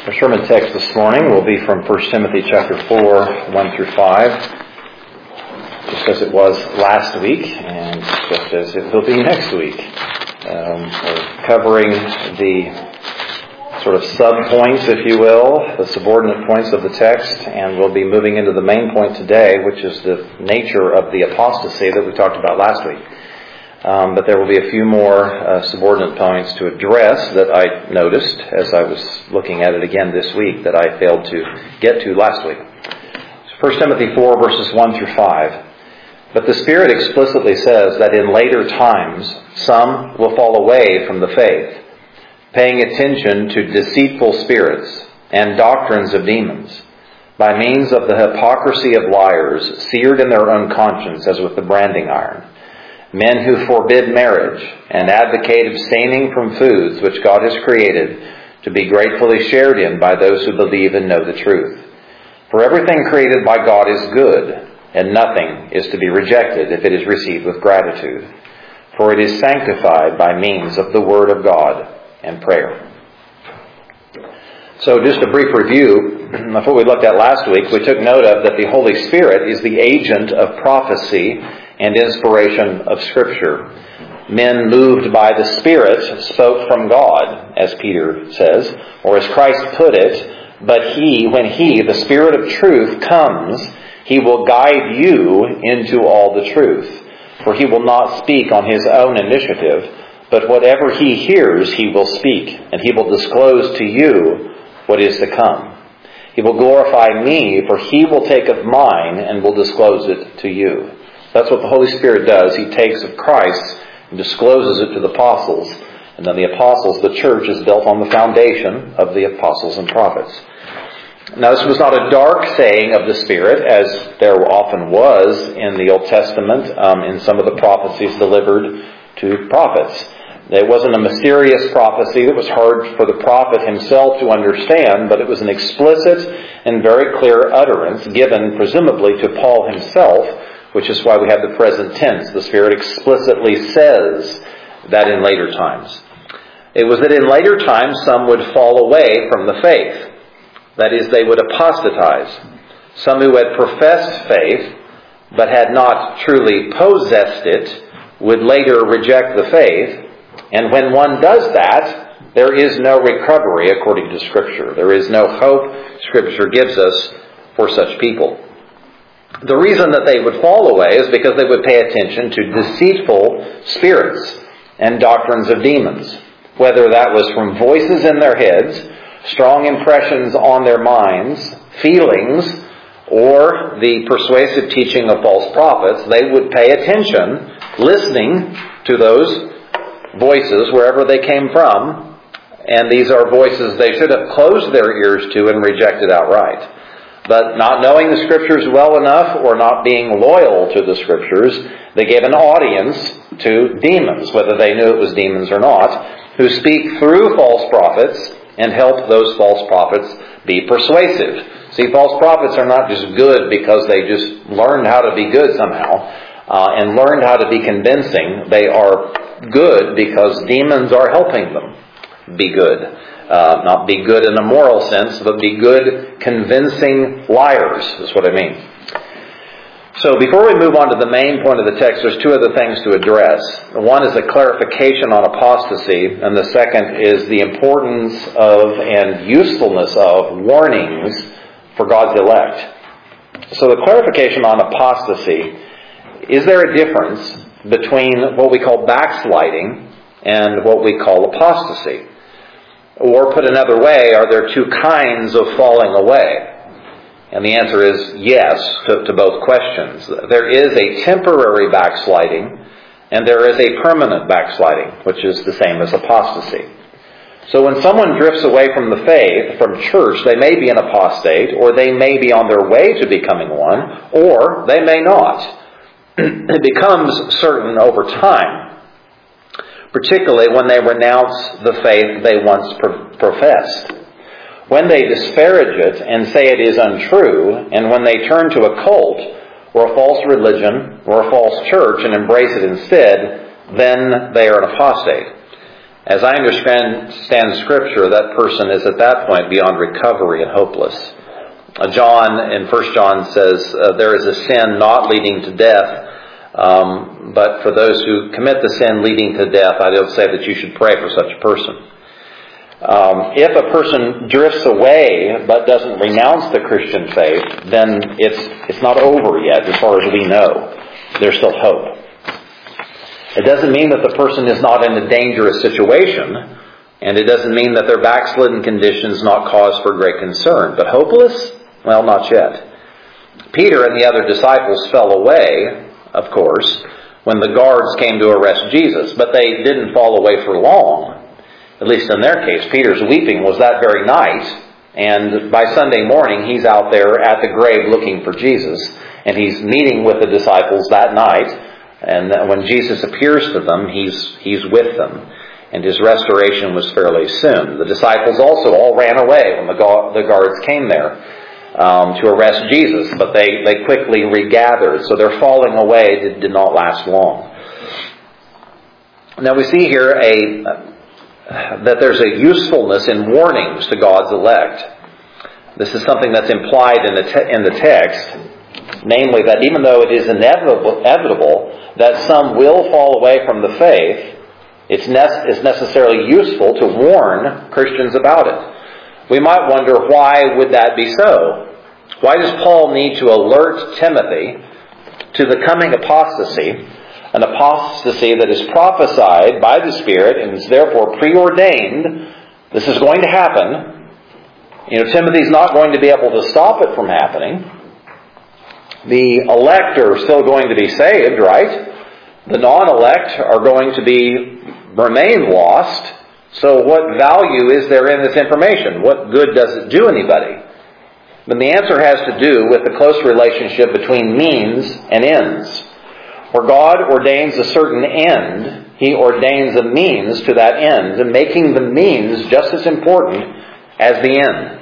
Our sermon text this morning will be from 1 Timothy chapter 4, 1 through 5, just as it was last week and just as it will be next week. We're covering the sort of sub-points, if you will, the subordinate points of the text, and we'll be moving into the main point today, which is the nature of the apostasy that we talked about last week. But there will be a few more subordinate points to address that I noticed as I was looking at it again this week that I failed to get to last week. 1 Timothy 4, verses 1 through 5. But the Spirit explicitly says that in later times some will fall away from the faith, paying attention to deceitful spirits and doctrines of demons, by means of the hypocrisy of liars, seared in their own conscience as with the branding iron. Men who forbid marriage and advocate abstaining from foods which God has created to be gratefully shared in by those who believe and know the truth. For everything created by God is good, and nothing is to be rejected if it is received with gratitude. For it is sanctified by means of the Word of God and prayer. So just a brief review of what we looked at last week. We took note of that the Holy Spirit is the agent of prophecy and inspiration of Scripture. Men moved by the Spirit spoke from God, as Peter says, or as Christ put it, but when He, the Spirit of truth, comes, He will guide you into all the truth. For He will not speak on His own initiative, but whatever He hears, He will speak, and He will disclose to you what is to come. He will glorify me, for He will take of mine and will disclose it to you. That's what the Holy Spirit does. He takes of Christ and discloses it to the apostles. And then the apostles, the church, is built on the foundation of the apostles and prophets. Now, this was not a dark saying of the Spirit, as there often was in the Old Testament, in some of the prophecies delivered to prophets. It wasn't a mysterious prophecy that was hard for the prophet himself to understand, but it was an explicit and very clear utterance given presumably to Paul himself, which is why we have the present tense. The Spirit explicitly says that in later times. It was that in later times some would fall away from the faith. That is, they would apostatize. Some who had professed faith but had not truly possessed it would later reject the faith. And when one does that, there is no recovery according to Scripture. There is no hope Scripture gives us for such people. The reason that they would fall away is because they would pay attention to deceitful spirits and doctrines of demons, whether that was from voices in their heads, strong impressions on their minds, feelings, or the persuasive teaching of false prophets. They would pay attention, listening to those voices wherever they came from, and these are voices they should have closed their ears to and rejected outright. But not knowing the Scriptures well enough or not being loyal to the Scriptures, they gave an audience to demons, whether they knew it was demons or not, who speak through false prophets and help those false prophets be persuasive. See, false prophets are not just good because they just learned how to be good somehow and learned how to be convincing. They are good because demons are helping them be good. Not be good in a moral sense, but be good, convincing liars, is what I mean. So before we move on to the main point of the text, there's two other things to address. One is a clarification on apostasy, and the second is the importance of and usefulness of warnings for God's elect. So the clarification on apostasy, is there a difference between what we call backsliding and what we call apostasy? Or put another way, are there two kinds of falling away? And the answer is yes to both questions. There is a temporary backsliding and there is a permanent backsliding, which is the same as apostasy. So when someone drifts away from the faith, from church, they may be an apostate, or they may be on their way to becoming one, or they may not. It becomes certain over time, particularly when they renounce the faith they once professed. When they disparage it and say it is untrue, and when they turn to a cult or a false religion or a false church and embrace it instead, then they are an apostate. As I understand Scripture, that person is at that point beyond recovery and hopeless. John, in 1 John, says, there is a sin not leading to death, but for those who commit the sin leading to death, I will say that you should pray for such a person. If a person drifts away but doesn't renounce the Christian faith, then it's not over yet as far as we know. There's still hope. It doesn't mean that the person is not in a dangerous situation, and it doesn't mean that their backslidden condition is not cause for great concern. But hopeless? Well, not yet. Peter and the other disciples fell away, of course, when the guards came to arrest Jesus, but they didn't fall away for long. At least in their case, Peter's weeping was that very night, and by Sunday morning he's out there at the grave looking for Jesus, and he's meeting with the disciples that night, and when Jesus appears to them, he's with them, and his restoration was fairly soon. The disciples also all ran away when the guards came there to arrest Jesus, but they quickly regathered, so their falling away did not last long. Now we see here that there's a usefulness in warnings to God's elect. This is something that's implied in the text, namely that even though it is inevitable that some will fall away from the faith, it's necessarily useful to warn Christians about it. We might wonder, why would that be so? Why does Paul need to alert Timothy to the coming apostasy, an apostasy that is prophesied by the Spirit and is therefore preordained? This is going to happen. Timothy's not going to be able to stop it from happening. The elect are still going to be saved, right? The non-elect are going to remain lost. So what value is there in this information? What good does it do anybody? But the answer has to do with the close relationship between means and ends. Where God ordains a certain end, He ordains a means to that end, and making the means just as important as the end.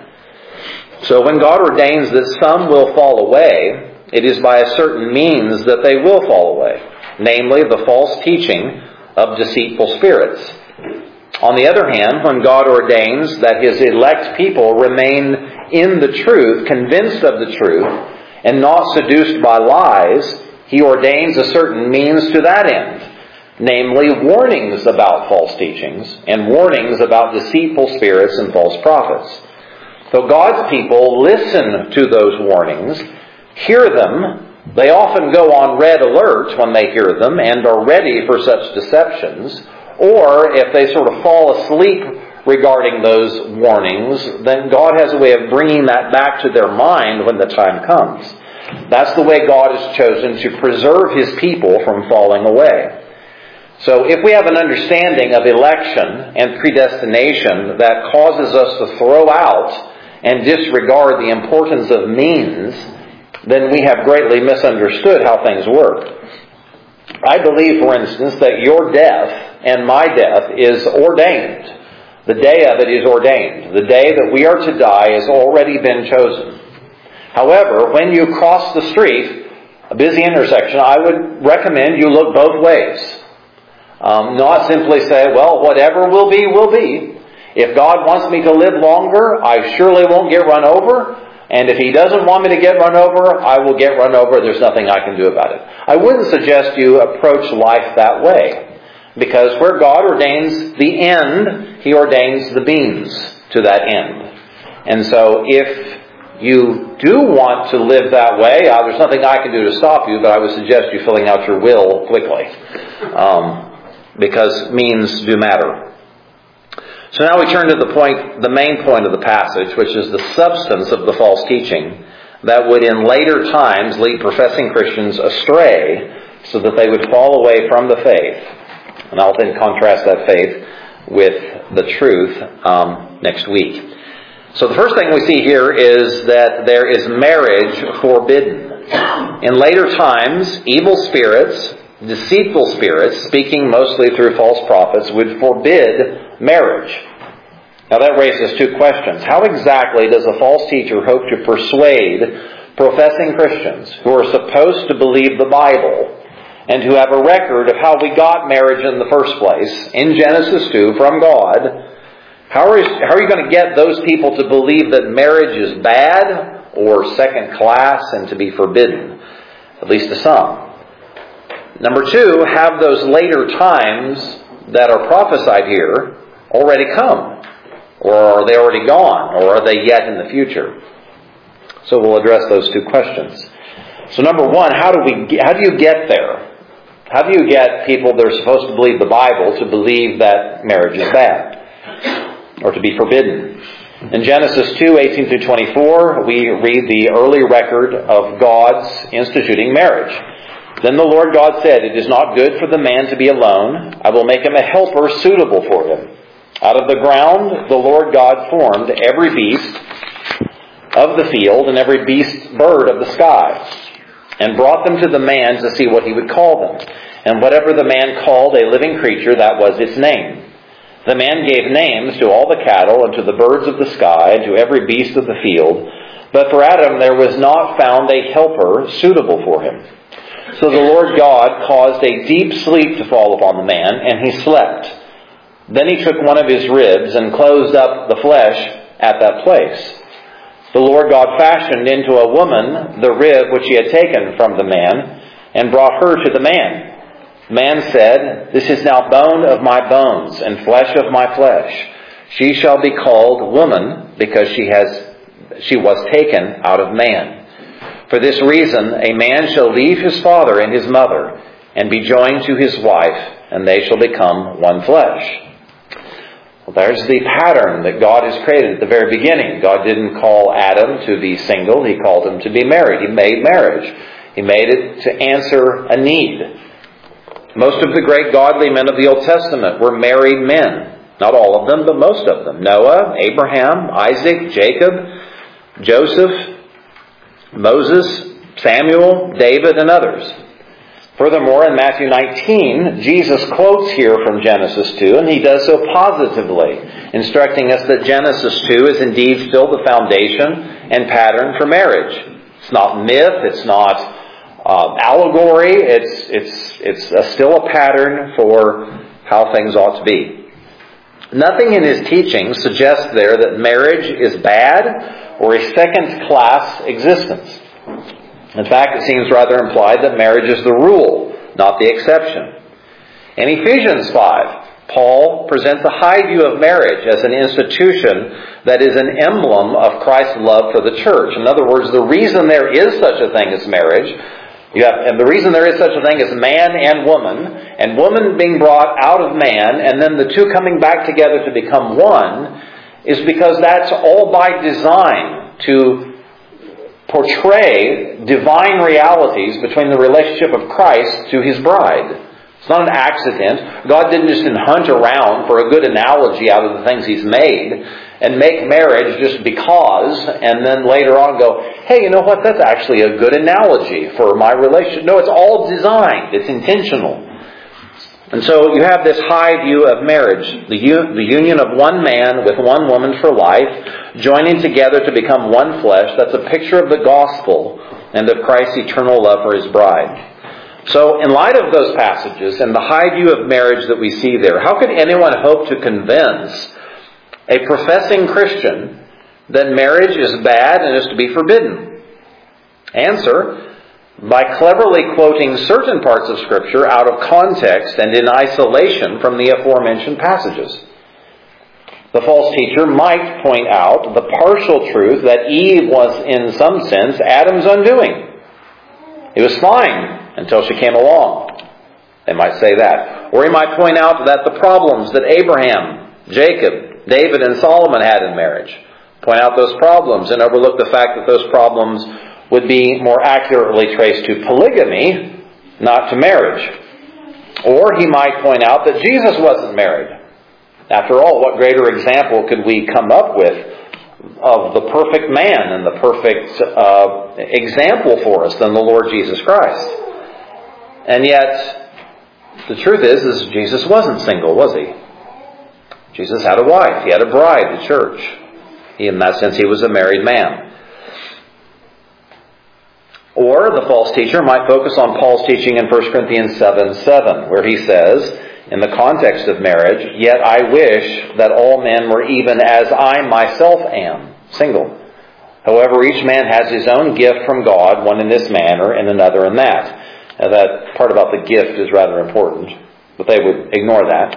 So when God ordains that some will fall away, it is by a certain means that they will fall away, namely the false teaching of deceitful spirits. On the other hand, when God ordains that His elect people remain in the truth, convinced of the truth, and not seduced by lies, He ordains a certain means to that end, namely warnings about false teachings and warnings about deceitful spirits and false prophets. So God's people listen to those warnings, hear them. They often go on red alert when they hear them and are ready for such deceptions. Or if they sort of fall asleep regarding those warnings, then God has a way of bringing that back to their mind when the time comes. That's the way God has chosen to preserve His people from falling away. So if we have an understanding of election and predestination that causes us to throw out and disregard the importance of means, then we have greatly misunderstood how things work. I believe, for instance, that your death and my death is ordained. The day of it is ordained. The day that we are to die has already been chosen. However, when you cross the street, a busy intersection, I would recommend you look both ways. Not simply say, well, whatever will be, will be. If God wants me to live longer, I surely won't get run over. And if He doesn't want me to get run over, I will get run over. There's nothing I can do about it. I wouldn't suggest you approach life that way. Because where God ordains the end, He ordains the means to that end. And so if you do want to live that way, there's nothing I can do to stop you, but I would suggest you filling out your will quickly. Because means do matter. So now we turn to the main point of the passage, which is the substance of the false teaching that would in later times lead professing Christians astray so that they would fall away from the faith. And I'll then contrast that faith with the truth next week. So the first thing we see here is that there is marriage forbidden. In later times, evil spirits, deceitful spirits, speaking mostly through false prophets, would forbid marriage. Now that raises two questions. How exactly does a false teacher hope to persuade professing Christians who are supposed to believe the Bible and who have a record of how we got marriage in the first place, in Genesis 2, from God, how are you going to get those people to believe that marriage is bad or second class and to be forbidden, at least to some? Number two, have those later times that are prophesied here already come? Or are they already gone? Or are they yet in the future? So we'll address those two questions. So number one, how do you get there? How do you get people that are supposed to believe the Bible to believe that marriage is bad or to be forbidden? In Genesis 2:18 through 24, we read the early record of God's instituting marriage. Then the Lord God said, "It is not good for the man to be alone. I will make him a helper suitable for him. Out of the ground the Lord God formed every beast of the field and every bird of the sky, and brought them to the man to see what he would call them. And whatever the man called a living creature, that was its name. The man gave names to all the cattle and to the birds of the sky and to every beast of the field. But for Adam there was not found a helper suitable for him. So the Lord God caused a deep sleep to fall upon the man, and he slept. Then he took one of his ribs and closed up the flesh at that place. The Lord God fashioned into a woman the rib which he had taken from the man, and brought her to the man. Man said, "This is now bone of my bones and flesh of my flesh. She shall be called woman, because she was taken out of man. For this reason, a man shall leave his father and his mother, and be joined to his wife, and they shall become one flesh." Well, there's the pattern that God has created at the very beginning. God didn't call Adam to be single. He called him to be married. He made marriage. He made it to answer a need. Most of the great godly men of the Old Testament were married men. Not all of them, but most of them. Noah, Abraham, Isaac, Jacob, Joseph, Moses, Samuel, David, and others. Furthermore, in Matthew 19, Jesus quotes here from Genesis 2, and he does so positively, instructing us that Genesis 2 is indeed still the foundation and pattern for marriage. It's not myth, it's not allegory, it's still a pattern for how things ought to be. Nothing in his teaching suggests there that marriage is bad or a second-class existence. In fact, it seems rather implied that marriage is the rule, not the exception. In Ephesians 5, Paul presents a high view of marriage as an institution that is an emblem of Christ's love for the church. In other words, the reason there is such a thing as marriage, and the reason there is such a thing as man and woman being brought out of man, and then the two coming back together to become one, is because that's all by design to portray divine realities between the relationship of Christ to His bride. It's not an accident. God didn't just hunt around for a good analogy out of the things He's made and make marriage just because, and then later on go, hey, you know what, that's actually a good analogy for my relationship. No, it's all designed. It's intentional. And so you have this high view of marriage, the union of one man with one woman for life, joining together to become one flesh. That's a picture of the gospel and of Christ's eternal love for His bride. So in light of those passages and the high view of marriage that we see there, how could anyone hope to convince a professing Christian that marriage is bad and is to be forbidden? Answer: by cleverly quoting certain parts of Scripture out of context and in isolation from the aforementioned passages. The false teacher might point out the partial truth that Eve was, in some sense, Adam's undoing. It was fine until she came along. They might say that. Or he might point out that the problems that Abraham, Jacob, David, and Solomon had in marriage, point out those problems and overlook the fact that those problems would be more accurately traced to polygamy, not to marriage. Or he might point out that Jesus wasn't married. After all, what greater example could we come up with of the perfect man and the perfect example for us than the Lord Jesus Christ? And yet, the truth is Jesus wasn't single, was He? Jesus had a wife. He had a bride, the church. In that sense, He was a married man. Or Or the false teacher might focus on Paul's teaching in 1 Corinthians 7:7, where he says, in the context of marriage, "Yet I wish that all men were even as I myself am, single. However, each man has his own gift from God, one in this manner and another in that." Now, that part about the gift is rather important, but they would ignore that.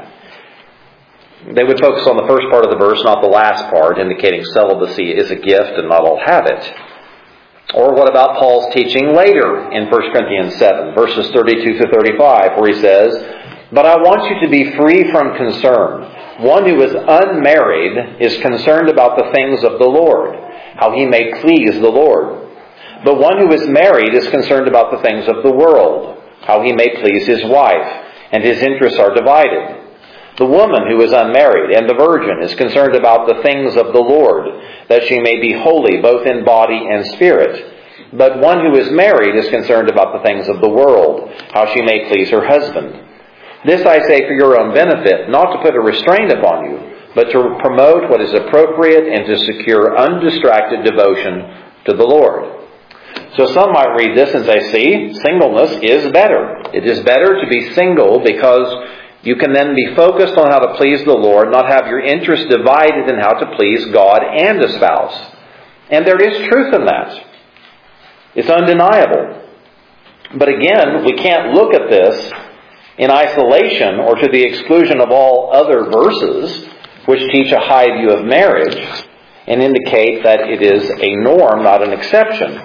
They would focus on the first part of the verse, not the last part, indicating celibacy is a gift and not all have it. Or what about Paul's teaching later in 1 Corinthians 7, verses 32 to 35, where he says, "But I want you to be free from concern. One who is unmarried is concerned about the things of the Lord, how he may please the Lord. But one who is married is concerned about the things of the world, how he may please his wife, and his interests are divided. The woman who is unmarried and the virgin is concerned about the things of the Lord, that she may be holy both in body and spirit. But one who is married is concerned about the things of the world, how she may please her husband. This I say for your own benefit, not to put a restraint upon you, but to promote what is appropriate and to secure undistracted devotion to the Lord." So some might read this and say, see, singleness is better. It is better to be single because you can then be focused on how to please the Lord, not have your interest divided in how to please God and a spouse. And there is truth in that. It's undeniable. But again, we can't look at this in isolation or to the exclusion of all other verses which teach a high view of marriage and indicate that it is a norm, not an exception.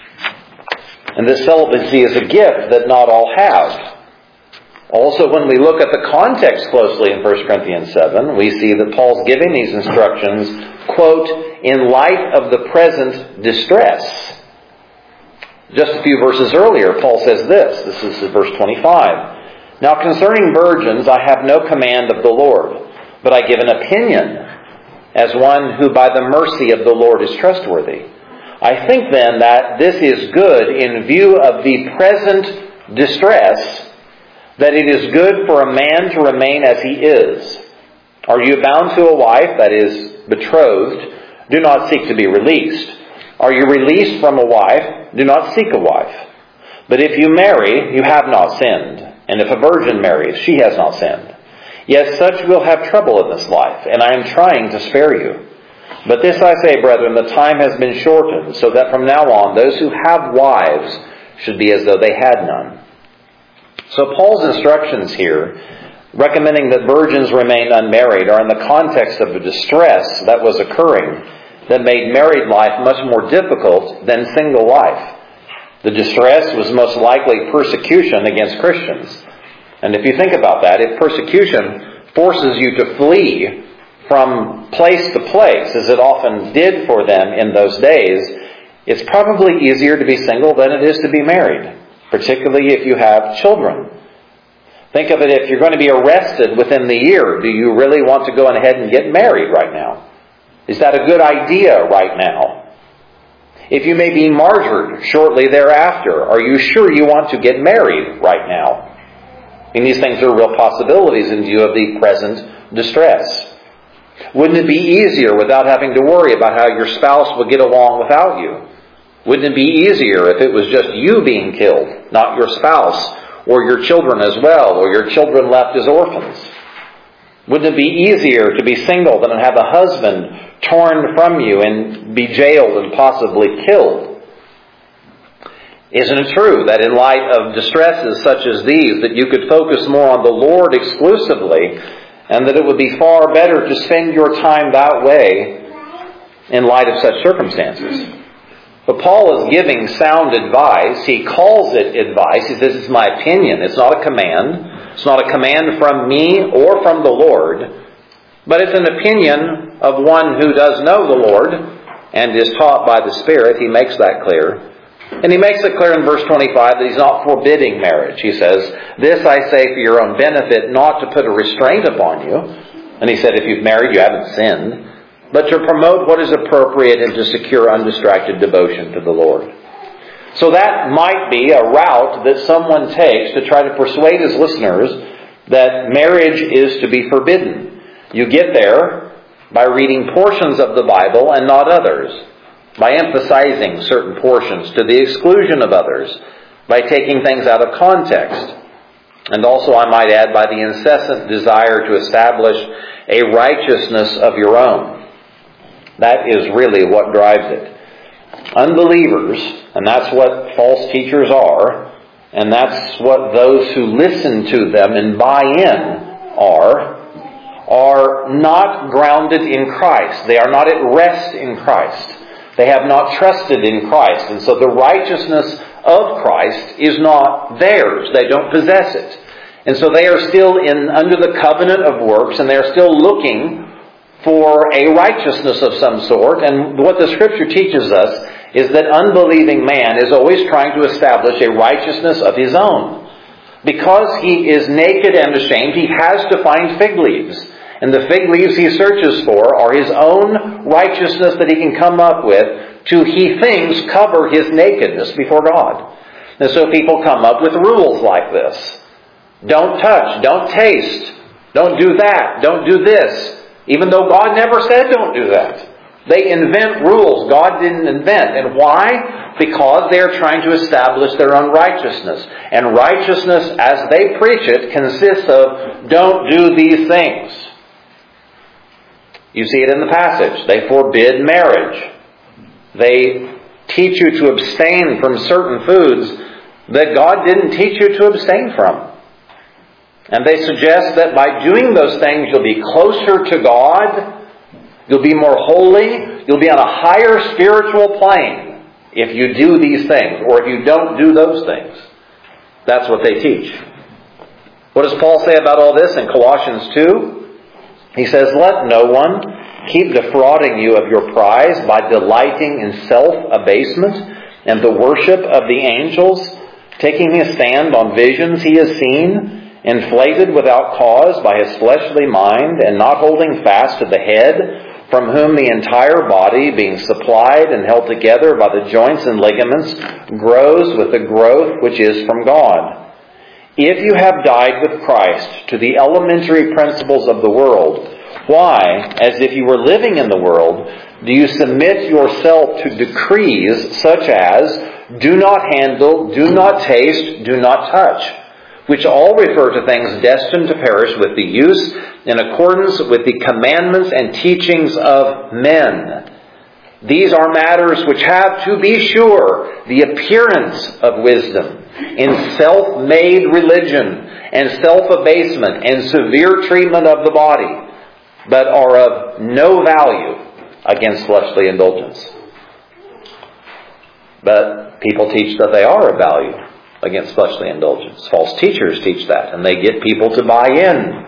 And this celibacy is a gift that not all have. Also, when we look at the context closely in 1 Corinthians 7, we see that Paul's giving these instructions, quote, "in light of the present distress." Just a few verses earlier, Paul says this. This is verse 25. "Now concerning virgins, I have no command of the Lord, but I give an opinion as one who by the mercy of the Lord is trustworthy. I think then that this is good in view of the present distress, that it is good for a man to remain as he is. Are you bound to a wife, that is, betrothed? Do not seek to be released. Are you released from a wife? Do not seek a wife. But if you marry, you have not sinned. And if a virgin marries, she has not sinned. Yet such will have trouble in this life, and I am trying to spare you. But this I say, brethren, the time has been shortened, so that from now on those who have wives should be as though they had none." So Paul's instructions here, recommending that virgins remain unmarried, are in the context of a distress that was occurring that made married life much more difficult than single life. The distress was most likely persecution against Christians. And if you think about that, if persecution forces you to flee from place to place, as it often did for them in those days, it's probably easier to be single than it is to be married, particularly if you have children. Think of it, if you're going to be arrested within the year, do you really want to go ahead and get married right now? Is that a good idea right now? If you may be martyred shortly thereafter, are you sure you want to get married right now? And these things are real possibilities in view of the present distress. Wouldn't it be easier without having to worry about how your spouse will get along without you? Wouldn't it be easier if it was just you being killed, not your spouse or your children as well, or your children left as orphans? Wouldn't it be easier to be single than to have a husband torn from you and be jailed and possibly killed? Isn't it true that in light of distresses such as these, that you could focus more on the Lord exclusively, and that it would be far better to spend your time that way in light of such circumstances? But Paul is giving sound advice. He calls it advice. He says, it's my opinion. It's not a command. It's not a command from me or from the Lord, but it's an opinion of one who does know the Lord and is taught by the Spirit. He makes that clear. And he makes it clear in verse 25 that he's not forbidding marriage. He says, "This I say for your own benefit, not to put a restraint upon you." And he said, if you've married, you haven't sinned. But to promote what is appropriate and to secure undistracted devotion to the Lord. So that might be a route that someone takes to try to persuade his listeners that marriage is to be forbidden. You get there by reading portions of the Bible and not others. by emphasizing certain portions to the exclusion of others, by taking things out of context, and also, I might add, by the incessant desire to establish a righteousness of your own. That is really what drives it. Unbelievers, and that's what false teachers are, and that's what those who listen to them and buy in are not grounded in Christ. They are not at rest in Christ. They have not trusted in Christ. And so the righteousness of Christ is not theirs. They don't possess it. And so they are still under the covenant of works, and they are still looking for a righteousness of some sort. And what the Scripture teaches us is that unbelieving man is always trying to establish a righteousness of his own. Because he is naked and ashamed, he has to find fig leaves. And the fig leaves he searches for are his own righteousness that he can come up with to, he thinks, cover his nakedness before God. And so people come up with rules like this. Don't touch, don't taste, don't do that, don't do this. Even though God never said don't do that. They invent rules God didn't invent. And why? Because they are trying to establish their own righteousness. And righteousness, as they preach it, consists of don't do these things. You see it in the passage. They forbid marriage. They teach you to abstain from certain foods that God didn't teach you to abstain from. And they suggest that by doing those things, you'll be closer to God, you'll be more holy, you'll be on a higher spiritual plane if you do these things, or if you don't do those things. That's what they teach. What does Paul say about all this in Colossians 2? He says, "Let no one keep defrauding you of your prize by delighting in self-abasement and the worship of the angels, taking his stand on visions he has seen, inflated without cause by his fleshly mind, and not holding fast to the head, from whom the entire body, being supplied and held together by the joints and ligaments, grows with the growth which is from God. If you have died with Christ to the elementary principles of the world, why, as if you were living in the world, do you submit yourself to decrees such as, do not handle, do not taste, do not touch, which all refer to things destined to perish with the use in accordance with the commandments and teachings of men. These are matters which have, to be sure, the appearance of wisdom in self-made religion and self-abasement and severe treatment of the body, but are of no value against fleshly indulgence." But people teach that they are of value against fleshly indulgence. False teachers teach that, and they get people to buy in.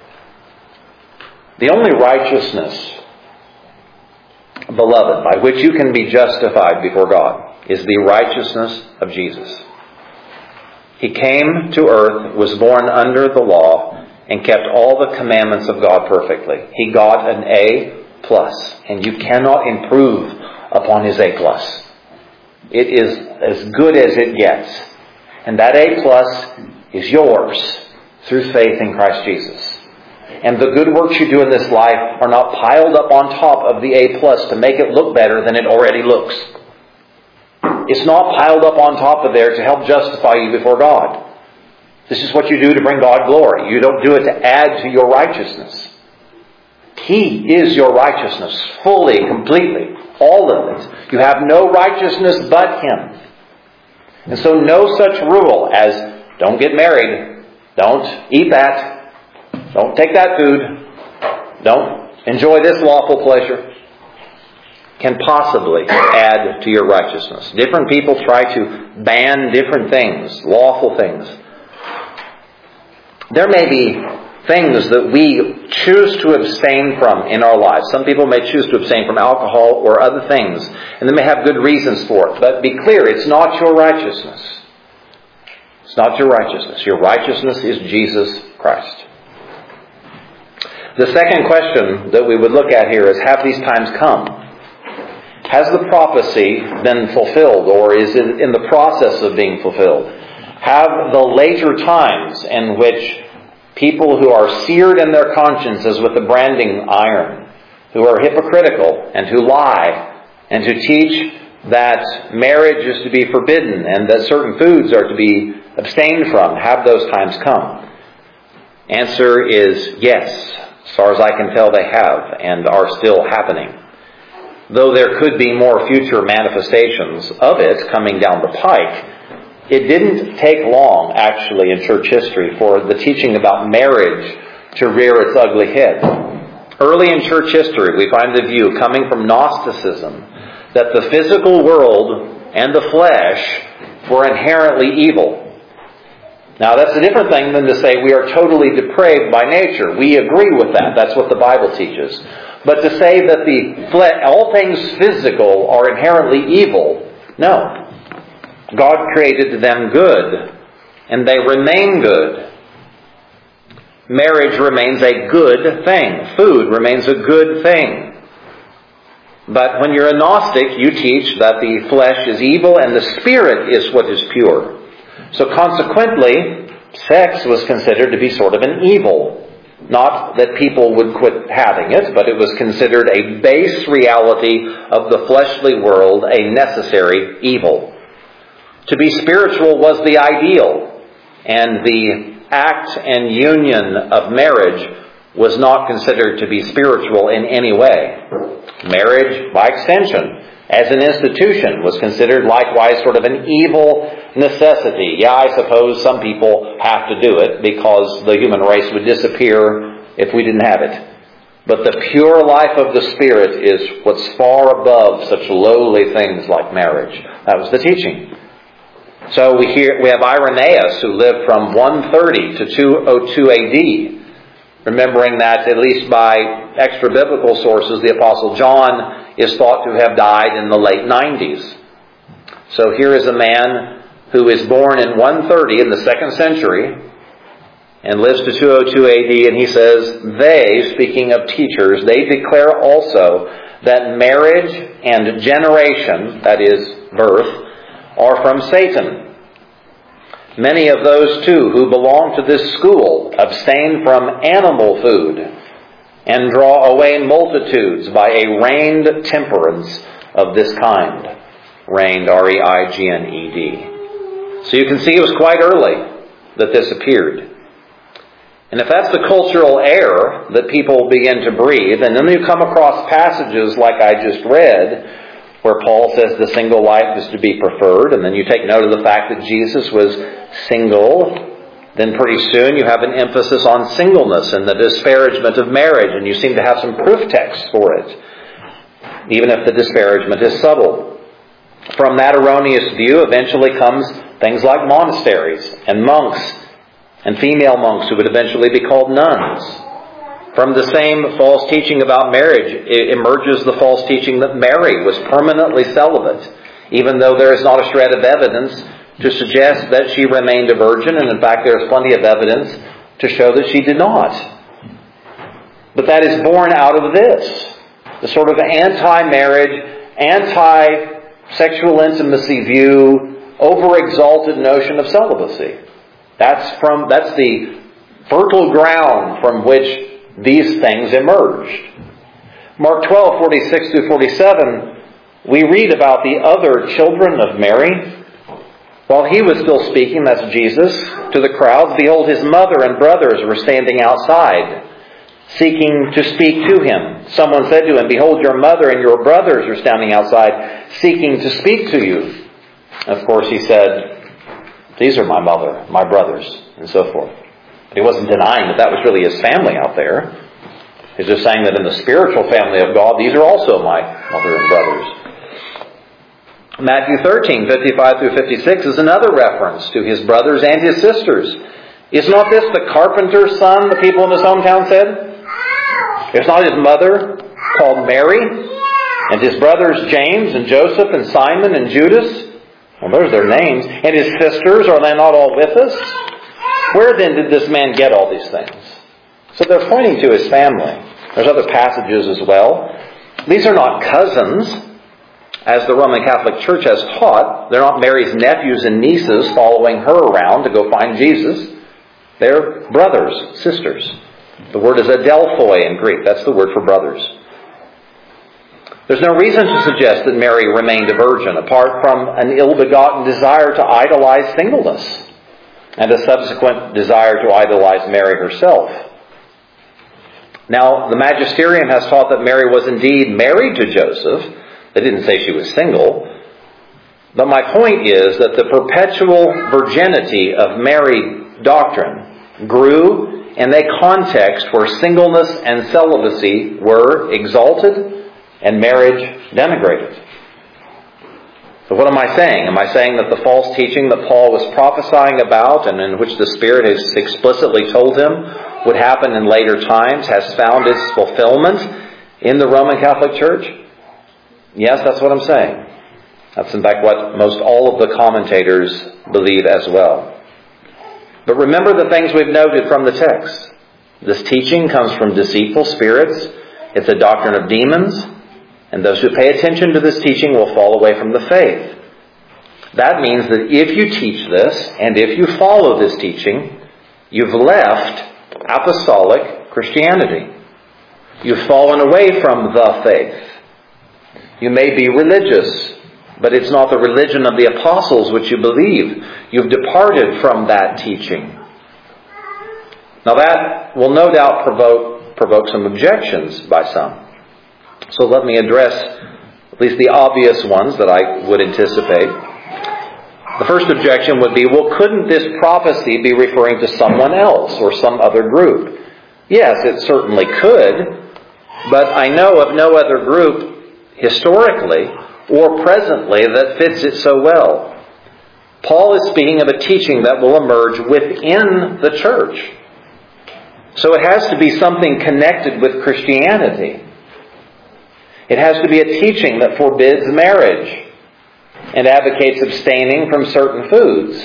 The only righteousness, beloved, by which you can be justified before God is the righteousness of Jesus. He came to earth, was born under the law, and kept all the commandments of God perfectly. He got an A+, and you cannot improve upon his A+. It is as good as it gets. And that A+ is yours through faith in Christ Jesus. And the good works you do in this life are not piled up on top of the A+ to make it look better than it already looks. It's not piled up on top of there to help justify you before God. This is what you do to bring God glory. You don't do it to add to your righteousness. He is your righteousness, fully, completely, all of it. You have no righteousness but Him. And so no such rule as, don't get married, don't eat that, don't take that food, don't enjoy this lawful pleasure, can possibly add to your righteousness. Different people try to ban different things, lawful things. There may be things that we choose to abstain from in our lives. Some people may choose to abstain from alcohol or other things, and they may have good reasons for it. But be clear, it's not your righteousness. It's not your righteousness. Your righteousness is Jesus Christ. The second question that we would look at here is, have these times come? Has the prophecy been fulfilled, or is it in the process of being fulfilled? Have the later times in which people who are seared in their consciences with the branding iron, who are hypocritical and who lie and to teach that marriage is to be forbidden and that certain foods are to be abstained from. Have those times come? Answer is yes. As far as I can tell, they have and are still happening. Though there could be more future manifestations of it coming down the pike, it didn't take long, actually, in church history for the teaching about marriage to rear its ugly head. Early in church history, we find the view coming from Gnosticism that the physical world and the flesh were inherently evil. Now, that's a different thing than to say we are totally depraved by nature. We agree with that. That's what the Bible teaches. But to say that all things physical are inherently evil, no. God created them good, and they remain good. Marriage remains a good thing. Food remains a good thing. But when you're a Gnostic, you teach that the flesh is evil and the spirit is what is pure. So consequently, sex was considered to be sort of an evil. Not that people would quit having it, but it was considered a base reality of the fleshly world, a necessary evil. To be spiritual was the ideal, and the act and union of marriage was not considered to be spiritual in any way. Marriage, by extension, as an institution, was considered likewise sort of an evil necessity. Yeah, I suppose some people have to do it because the human race would disappear if we didn't have it. But the pure life of the Spirit is what's far above such lowly things like marriage. That was the teaching. So we have Irenaeus, who lived from 130 to 202 AD. Remembering that, at least by extra-biblical sources, the Apostle John is thought to have died in the late 90s. So here is a man who is born in 130 in the 2nd century and lives to 202 AD, and he says, they, speaking of teachers, they declare also that marriage and generation, that is, birth, are from Satan. Many of those, too, who belong to this school abstain from animal food and draw away multitudes by a reigned temperance of this kind. Reigned, R-E-I-G-N-E-D. So you can see it was quite early that this appeared. And if that's the cultural air that people begin to breathe, and then you come across passages like I just read, where Paul says the single life is to be preferred, and then you take note of the fact that Jesus was single, then pretty soon you have an emphasis on singleness and the disparagement of marriage, and you seem to have some proof texts for it, even if the disparagement is subtle. From that erroneous view eventually comes things like monasteries and monks and female monks who would eventually be called nuns. From the same false teaching about marriage emerges the false teaching that Mary was permanently celibate, even though there is not a shred of evidence to suggest that she remained a virgin, and in fact there is plenty of evidence to show that she did not. But that is born out of this, the sort of anti-marriage, anti-sexual intimacy view, over-exalted notion of celibacy. That's the fertile ground from which these things emerged. Mark 12, 46 through 47, we read about the other children of Mary. While he was still speaking, that's Jesus, to the crowds, behold, his mother and brothers were standing outside, seeking to speak to him. Someone said to him, behold, your mother and your brothers are standing outside, seeking to speak to you. Of course, he said, these are my mother, my brothers, and so forth. He wasn't denying that was really his family out there. He's just saying that in the spiritual family of God, these are also my mother and brothers. Matthew 13, 55 through 56 is another reference to his brothers and his sisters. Is not this the carpenter's son, the people in his hometown said? Is not his mother called Mary? And his brothers James and Joseph and Simon and Judas? Well, there's their names. And his sisters, are they not all with us? Where then did this man get all these things? So they're pointing to his family. There's other passages as well. These are not cousins, as the Roman Catholic Church has taught. They're not Mary's nephews and nieces following her around to go find Jesus. They're brothers, sisters. The word is adelphoi in Greek. That's the word for brothers. There's no reason to suggest that Mary remained a virgin, apart from an ill-begotten desire to idolize singleness and a subsequent desire to idolize Mary herself. Now, the magisterium has taught that Mary was indeed married to Joseph. They didn't say she was single. But my point is that the perpetual virginity of Mary doctrine grew in a context where singleness and celibacy were exalted and marriage denigrated. So what am I saying? Am I saying that the false teaching that Paul was prophesying about and in which the Spirit has explicitly told him would happen in later times has found its fulfillment in the Roman Catholic Church? Yes, that's what I'm saying. That's in fact what most all of the commentators believe as well. But remember the things we've noted from the text. This teaching comes from deceitful spirits. It's a doctrine of demons. And those who pay attention to this teaching will fall away from the faith. That means that if you teach this, and if you follow this teaching, you've left apostolic Christianity. You've fallen away from the faith. You may be religious, but it's not the religion of the apostles which you believe. You've departed from that teaching. Now that will no doubt provoke some objections by some. So let me address at least the obvious ones that I would anticipate. The first objection would be, well, couldn't this prophecy be referring to someone else or some other group? Yes, it certainly could, but I know of no other group historically or presently that fits it so well. Paul is speaking of a teaching that will emerge within the church. So it has to be something connected with Christianity. It has to be a teaching that forbids marriage and advocates abstaining from certain foods.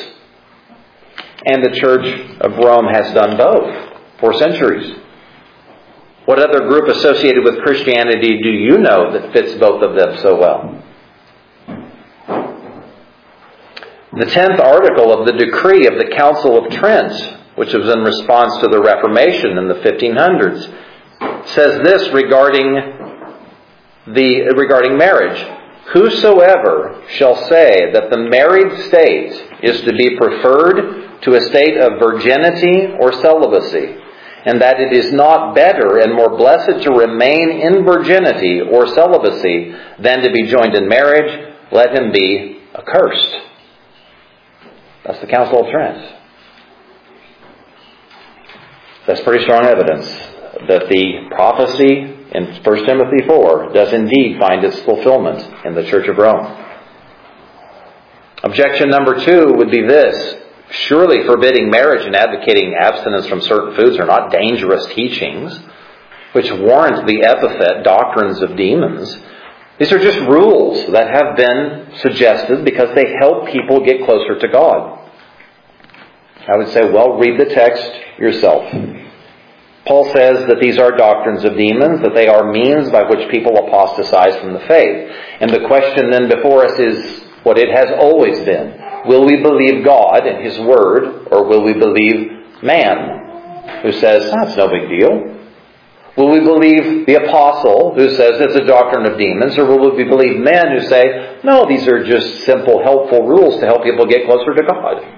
And the Church of Rome has done both for centuries. What other group associated with Christianity do you know that fits both of them so well? The 10th article of the decree of the Council of Trent, which was in response to the Reformation in the 1500s, says this regarding marriage. Whosoever shall say that the married state is to be preferred to a state of virginity or celibacy, and that it is not better and more blessed to remain in virginity or celibacy than to be joined in marriage, let him be accursed. That's the Council of Trent. That's pretty strong evidence that the prophecy in 1 Timothy 4 does indeed find its fulfillment in the Church of Rome. Objection number 2 would be this. Surely forbidding marriage and advocating abstinence from certain foods are not dangerous teachings which warrant the epithet doctrines of demons. These are just rules that have been suggested because they help people get closer to God. I would say, well, read the text yourself. Paul says that these are doctrines of demons, that they are means by which people apostatize from the faith. And the question then before us is what it has always been. Will we believe God and His Word, or will we believe man, who says, that's no big deal? Will we believe the apostle, who says it's a doctrine of demons, or will we believe men who say, no, these are just simple, helpful rules to help people get closer to God?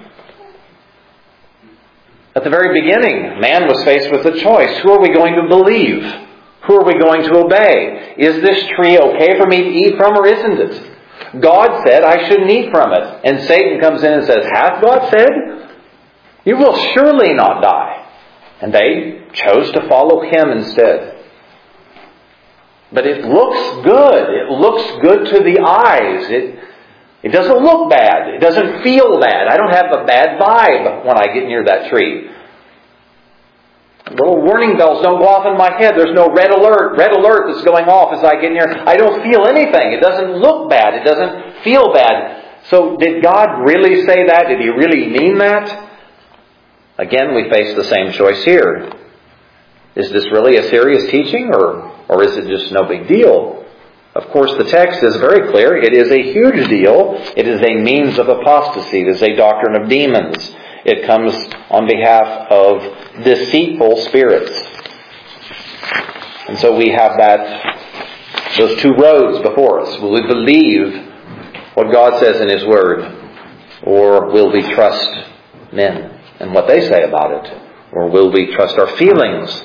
At the very beginning, man was faced with a choice. Who are we going to believe? Who are we going to obey? Is this tree okay for me to eat from, or isn't it? God said I shouldn't eat from it. And Satan comes in and says, hath God said? You will surely not die. And they chose to follow him instead. But it looks good. It looks good to the eyes. It doesn't look bad. It doesn't feel bad. I don't have a bad vibe when I get near that tree. Little warning bells don't go off in my head. There's no red alert that's going off as I get near. I don't feel anything. It doesn't look bad. It doesn't feel bad. So did God really say that? Did He really mean that? Again, we face the same choice here. Is this really a serious teaching, or is it just no big deal? Of course, the text is very clear. It is a huge deal. It is a means of apostasy. It is a doctrine of demons. It comes on behalf of deceitful spirits. And so we have that those two roads before us. Will we believe what God says in His Word? Or will we trust men and what they say about it? Or will we trust our feelings?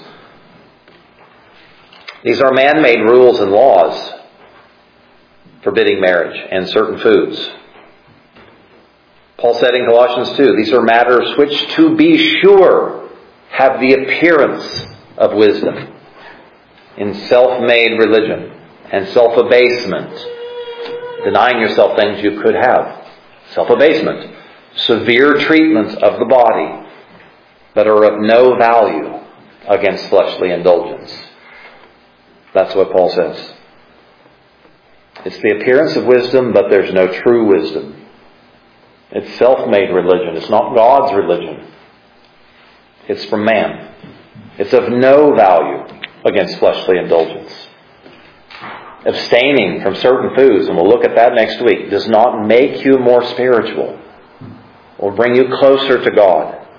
These are man-made rules and laws forbidding marriage and certain foods. Paul said in Colossians 2, these are matters which, to be sure, have the appearance of wisdom in self-made religion and self-abasement, denying yourself things you could have. Self-abasement, severe treatment of the body that are of no value against fleshly indulgence. That's what Paul says. It's the appearance of wisdom, but there's no true wisdom. It's self-made religion. It's not God's religion. It's from man. It's of no value against fleshly indulgence. Abstaining from certain foods, and we'll look at that next week, does not make you more spiritual or bring you closer to God.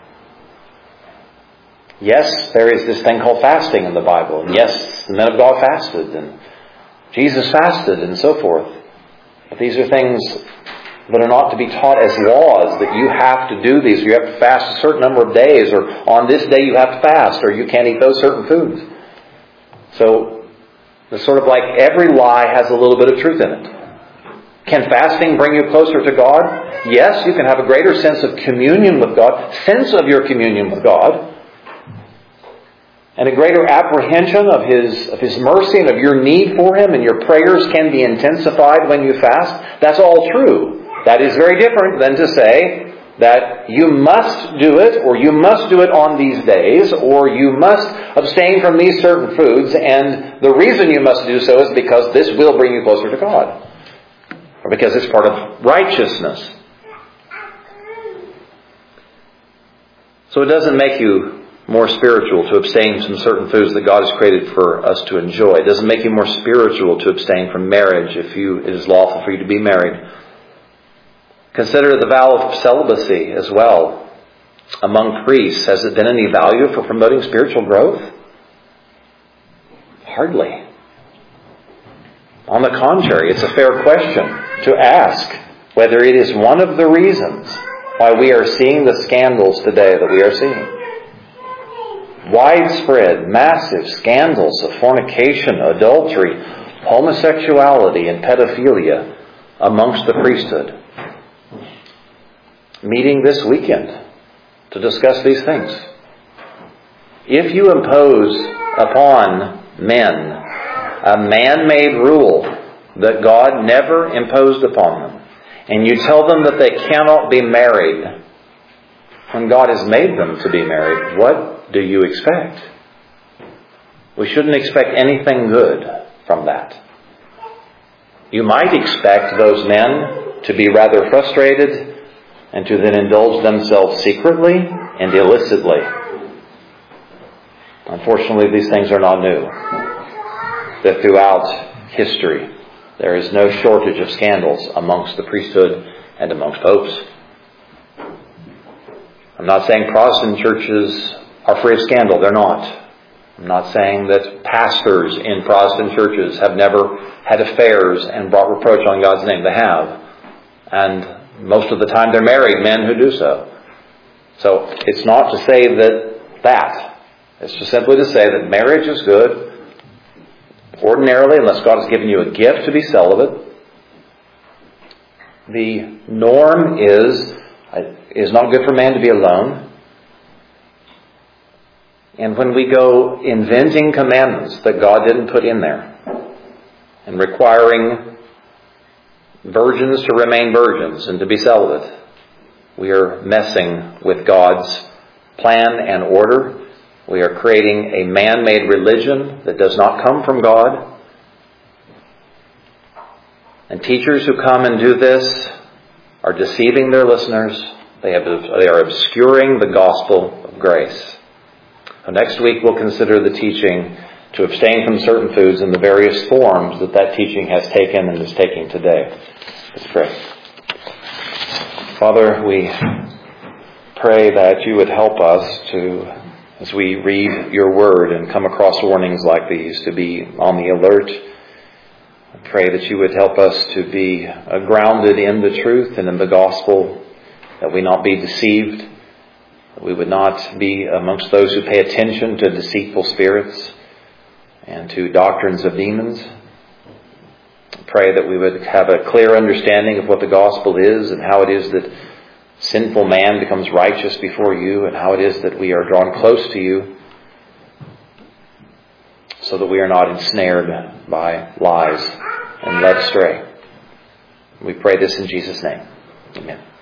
Yes, there is this thing called fasting in the Bible. And yes, the men of God fasted, and Jesus fasted, and so forth. But these are things that are not to be taught as laws, that you have to do these, or you have to fast a certain number of days, or on this day you have to fast, or you can't eat those certain foods. So, it's sort of like every lie has a little bit of truth in it. Can fasting bring you closer to God? Yes, you can have a greater sense of communion with God, sense of your communion with God, and a greater apprehension of His mercy and of your need for Him, and your prayers can be intensified when you fast. That's all true. That is very different than to say that you must do it, or you must do it on these days, or you must abstain from these certain foods, and the reason you must do so is because this will bring you closer to God, or because it's part of righteousness. So it doesn't make you more spiritual to abstain from certain foods that God has created for us to enjoy. It doesn't make you more spiritual to abstain from marriage if it is lawful for you to be married. Consider the vow of celibacy as well among priests. Has it been any value for promoting spiritual growth? Hardly. On the contrary, it's a fair question to ask whether it is one of the reasons why we are seeing the scandals today that we are seeing. Widespread, massive scandals of fornication, adultery, homosexuality, and pedophilia amongst the priesthood. Meeting this weekend to discuss these things. If you impose upon men a man-made rule that God never imposed upon them, and you tell them that they cannot be married when God has made them to be married, what do you expect? We shouldn't expect anything good from that. You might expect those men to be rather frustrated and to then indulge themselves secretly and illicitly. Unfortunately, these things are not new. That throughout history, there is no shortage of scandals amongst the priesthood and amongst popes. I'm not saying Protestant churches are free of scandal. They're not. I'm not saying that pastors in Protestant churches have never had affairs and brought reproach on God's name. They have. And most of the time they're married men who do so. So it's not to say that. It's just simply to say that marriage is good. Ordinarily, unless God has given you a gift to be celibate, the norm is not good for man to be alone. And when we go inventing commandments that God didn't put in there, and requiring virgins to remain virgins and to be celibate, we are messing with God's plan and order. We are creating a man-made religion that does not come from God. And teachers who come and do this are deceiving their listeners. They are obscuring the gospel of grace. So next week we'll consider the teaching to abstain from certain foods in the various forms that teaching has taken and is taking today. Let's pray. Father, we pray that you would help us to, as we read your word and come across warnings like these, to be on the alert I pray that you would help us to be grounded in the truth and in the gospel, that we not be deceived, that we would not be amongst those who pay attention to deceitful spirits and to doctrines of demons. I pray that we would have a clear understanding of what the gospel is and how it is that sinful man becomes righteous before you, and how it is that we are drawn close to you, so that we are not ensnared by lies and led astray. We pray this in Jesus' name. Amen.